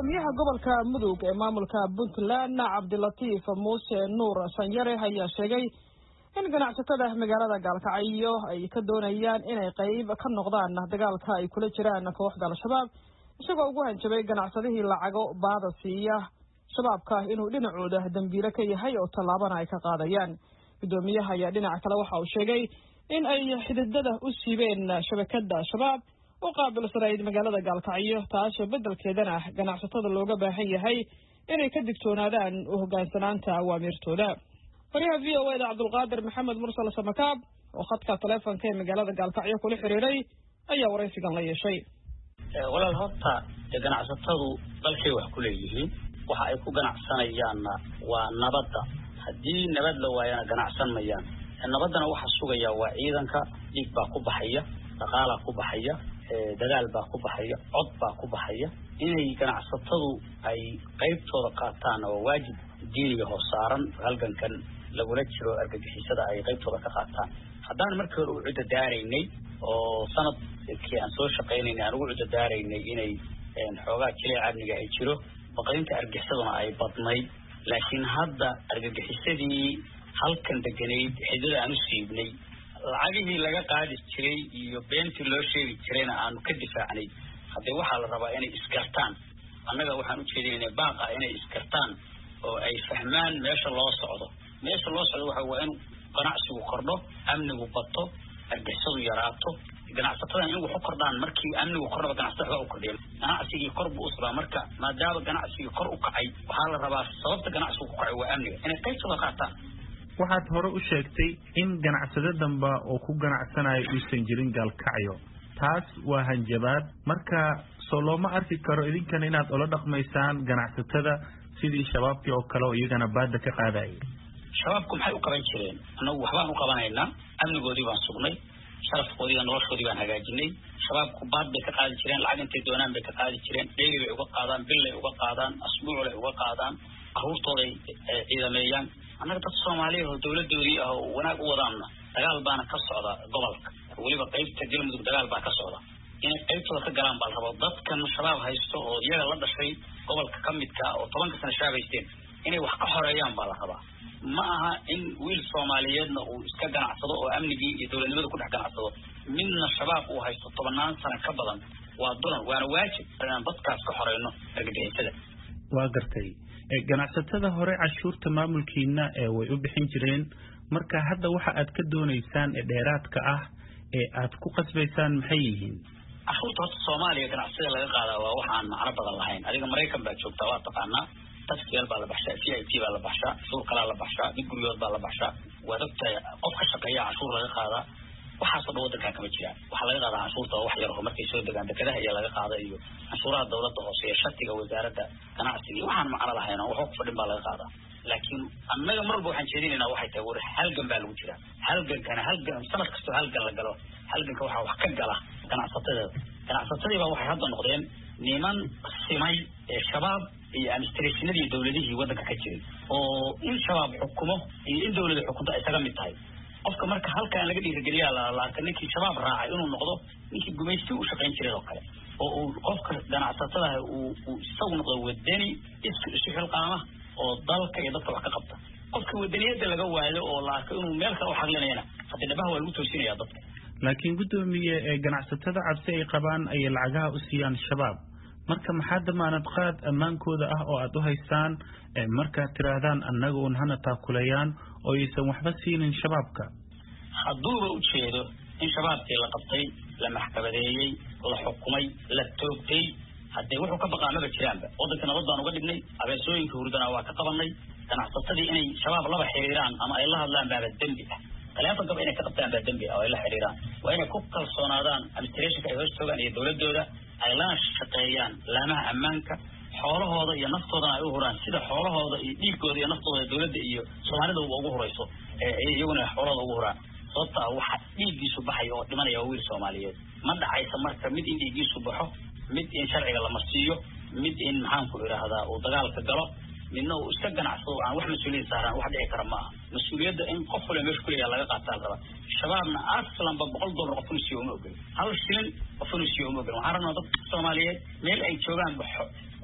gudoomiyaha gobolka Mudug ee maamulka Puntland Cabdilatiif Muuse Nuur Sanyare ayaa sheegay in ganacsatada magaalada Gaalkacyo ay ka doonayaan inay qayb ka noqdaan dagaalka ay kula jiraan kooxda Al-Shabaab isagoo ugu hanjabay ganacsadihii lacago baada siiya shabaabka inuu dhinacooda dambiile ka yahay oo tallaabana ay ka qaadayaan. Gudoomiyaha ayaa dhinaca kale waxa uu sheegay in ay xididada u siibeen shabakada shabaab oo qaabilsanayd magaalada Gaalkacyo taasoo bedelkeedana ganacsatada looga baahan yahay inay ka digtoonaadaan u hoggaansanaanta awaamirtooda. Fariha VOA Cabdulqaadir Maxamed Mursal Samakaab oo khadka taleefanka ee magaalada Gaalkacyo kula xiriiray ayaa waraysigan la yeeshay. walaal horta ganacsatadu dalkay wax ku leeyihiin waxa ay ku ganacsanayaan waa nabadda haddii nabad la waayana ganacsan mayaan nabadana waxa sugaya waa ciidanka dhiig baa ku baxaya dhaqaalaha ku baxaya dagaal baa ku baxaya cod baa ku baxaya inay ganacsatadu ay qaybtooda qaataan oo waajib diiniga hoosaaran halgankan lagula jiro argagixisada ay qaybtooda ka qaataan haddaan markii hore u cid daaraynay oo sanadkii aan soo shaqaynay aan ugu cid daaraynay inay xoogaa jiray amniga ay jiro baqaynta argagixisaduna ay badnay laakiin hadda argagixisadii halkan deganeyd xidada aan u siibnay lacagihii laga qaadi jiray iyo beentii loo sheegi jirayna aanu ka difaacnay haddii waxaa la rabaa inay isgartaan annaga waxaan u jeedinaynaa baaqa inay isgartaan oo ay fahmaan meesha loo socdo waxa waa in ganacsigu kordho amnigu bato argagixisadu yaraato ganacsatada in wax u kordhaan markii amnigu kordhaba ganacsatada u kordheen ganacsigii kor buu u socdaa marka maadaama ganacsigii kor u kacay waxaa la rabaa sababta ganacsigu ku kacay waa amniga inay qaybtooda qaataan waxaad hore u sheegtay in ganacsade damba oo ku ganacsanayo uusan jirin Gaalkacyo taas waa hanjabaad marka soo looma arki karo idinkana inaad ula dhaqmaysaan ganacsatada sidii shabaabkii oo kale oo iyagana baada ka qaadayay shabaabku maxay u qaban jireen anagu waxbaan u qabanaynaa amnigoodii baan sugnay sharafkoodii iyo noloshoodii baan hagaajinay shabaabku baad bay ka qaadi jireen lacag intay doonaan bay ka qaadi jireen dheyli bay uga qaadaan billay uga qaadaan asbuuclay uga qaadaan caruurtooday ciidameeyaan annaga dad Soomaaliyeed oo dawladoodii ah oo wanaag u wadaana dagaal baana ka socda gobolka waliba qaybta galmudug dagaal baa ka socda inay qaybtooda ka galaan baa rabo dadkan shabaab haysto oo iyaga la dhashay gobolka ka midka oo 10 sano shabaab haysteen inay wax ka xoreeyaan baa la rabaa ma aha in wiil Soomaaliyeedna uu iska ganacsado oo amnigii iyo dawladnimada ku dhex ganacsado midna shabaab uu haysto 10 sano ka badan waa dulan waana waajib inaan dadkaas ka xoreeyno argagixisada waa gartay ganacsatada hore cashuurta maamulkiina way u bixin jireen marka hadda waxa aad ka doonaysaan dheeraadka ah aad ku qasbaysaan maxay yihiin cashuurta Soomaaliya ganacsiga laga qaadaa waa waxaan macno badan lahayn adiga Mareykan baa joogtaa waa taqaanaa taskiil baa la baxshaa CIT baa la baxshaa suuq kala la baxshaa digriyood baa la baxshaa wadabta qof ka shaqeeya cashuur laga qaadaa waxa soo wadanka kama jiraan waxa laga qaadaa cashuurta wax yar oo markay soo degaan dekadaha ayaa laga qaadaa iyo cashuuraha dawladda hoose ee shatiga wasaaradda ganacsiga waxaan macno lahayn oo wax ku fadhin baa laga qaadaa laakiin annaga marba waxaan jeedinaynaa waxay tahay war halgan baa lagu jiraa halgan sanad kasto halgan la galo halganka waxa wax ka gala ganacsatadii baa waxay hadda noqdeen niman simay ee shabaab iyo administrationadii dawladihii wadanka ka jiray oo in shabaab xukumo iyo in dawladda xukunta ay isaga mid tahay qofka marka halkaan laga dhiirigeliyaa la arka ninkii shabaab raacay inuu noqdo ninkii gumaysti u shaqayn jiray oo kale oo uu qofka ganacsatada uu isagu noqdo wadani isu xilqaama oo dalka iyo dadka wax ka qabta qofka wadaniyada laga waayo oo la arko inuu meel kale u xaqlinayna hadii dhabaha waa lagu toosinayaa dadka laakiin gudoomiye ganacsatada cabsi ay qabaan ay lacagaha u siiyaan shabaab marka maxaa damaanad qaad amaankooda ah oo aad u haystaan marka tiraahdaan annaga un hana taakulayaan oo aysan waxba siinin shabaabka hadduuba u jeedo in shabaabkii la qabtay la maxkamadeeyey la xukumay la toogtay haddii wuxuu ka baqaa maba jiraanba wadanka nabad baan uga dhignay abeesooyinka hurdana waa ka qabanay ganacsatadii inay shabaab laba xiriiraan ama ay la hadlaan baaba dembi ah taleefon gaba inay ka qabtaan baa dembi ah oo ay la xiriiraan waa inay ku kalsoonaadaan administrationka ay hoos joogaan iyo dawladooda ay lana shaqeeyaan laamaha ammaanka xoolahooda iyo naftoodana ay u huraan sida xoolahooda iyo dhiigooda iyo naftooda dawladda iyo Soomaalida ugu horeyso iyaguna xoolahooda ugu huraan sababta waxa dhiigiisu baxay oo dhimanaya wiil Soomaaliyeed ma dhacaysa marka mid in dhiigiisu baxo mid in sharciga la marsiiyo mid in maxaan ku iraahdaa oo dagaalka galo midna uu iska ganacsado aan wax mas'uuliyad saaran wax dhici kara ma aha mas'uuliyadda in qof wala meesha ku leeyahay laga qaataa raba shabaabna aslan ba $100 qof inuu siiyo ma ogol hal shilin qof inuu siiyo ma ogol waxaan rabnaa dad Soomaaliyeed meel ay joogaan baxo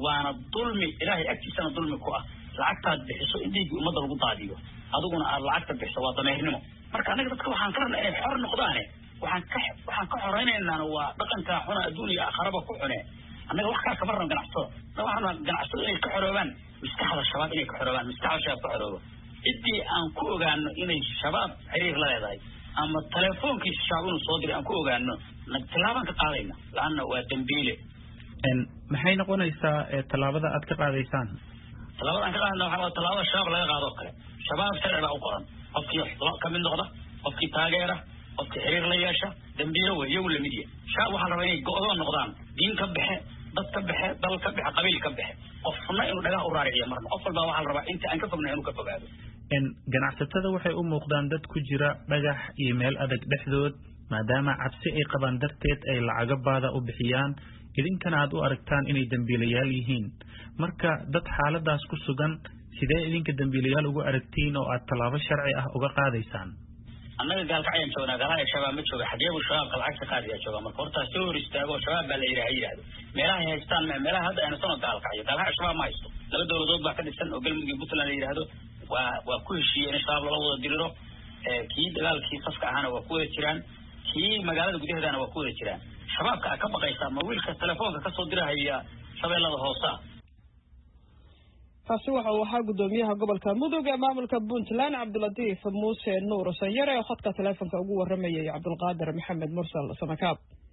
waana dulmi ilaahay agtiisana dulmi ku ah lacagtaad bixiso in dhiigii ummadda lagu daadiyo adiguna aad lacagta bixiso waa dameernimo marka anaga dadka waxaan ka rabnaa inay xor noqdaane waxaan ka xoreynaynaa waa dhaqanka xuna adduun iyo aakhiraba ku xune annaga wax kaa kama rabno ganacsatada waxaan ganacsado inay ka xoroobaan maskaxda shabaab inay ka xoroobaan maskaxda shabaab ka xoroobo ciddii aan ku ogaano inay shabaab xiriir la leedahay ama telefoonkiisa shabaab inuu soo diray aan ku ogaano tallaabaan ka qaadayna laanna waa dambiile maxay noqonaysaa tallaabada aad ka qaadaysaan tallaabada aan ka qaadayna waxaa waa tallaabada shabaab laga qaado kale shabaab sharci baa u qoran qofkii ka mid noqda qofkii taageera qofkii xiriir la yeesha dambiilo wey iyagu lamid yahay shabaab waxaa la rabaa inay go-doon noqdaan diin ka baxe dad ka baxe dal ka baxe qabiil ka baxe qofna inuu dhagaha u raariciyo marna qof walbaa waxaa la rabaa inta aan ka fognahay inuu ka fogaado ganacsatada waxay u muuqdaan dad ku jira dhagax iyo meel adag dhexdood maadaama cabsi ay qabaan darteed ay lacago baada u bixiyaan idinkana aad u aragtaan inay dambiilayaal yihiin marka dad xaaladaas ku sugan sidee idinka dambiilayaal ugu aragtiin oo aad tallaabo sharci ah uga qaadaysaan annaga gaalkacayaan joognaa galaha shabaab ma jooga xageebu shabaabka lacagta qaadiyaa jooga marka hortaas soo hor istaago shabaab baa la yidhaahdo meelahay haystaan meelaha hadda ayna sano gaalkacyo gaalkaca shabaab ma haysto laba dowladood baa ka dhisan oo galmudug iyo puntland la yidhaahdo waa ku heshiiyeen in shabaab lala wada diriro kii dagaalkii safka ahaana waa ku wada jiraan kii magaalada gudaheedana waa ku wada jiraan shabaabka a ka baqaysaa ma wiilka telefoonka kasoo dirahaya shabeellada hoosa kaasi waxa uu ahaa guddoomiyaha gobolka mudug ee maamulka puntland cabdilatiif muuse nuur sanyare oo khadka teleefonka ugu waramayay cabdulqaadir maxamed mursal samakaab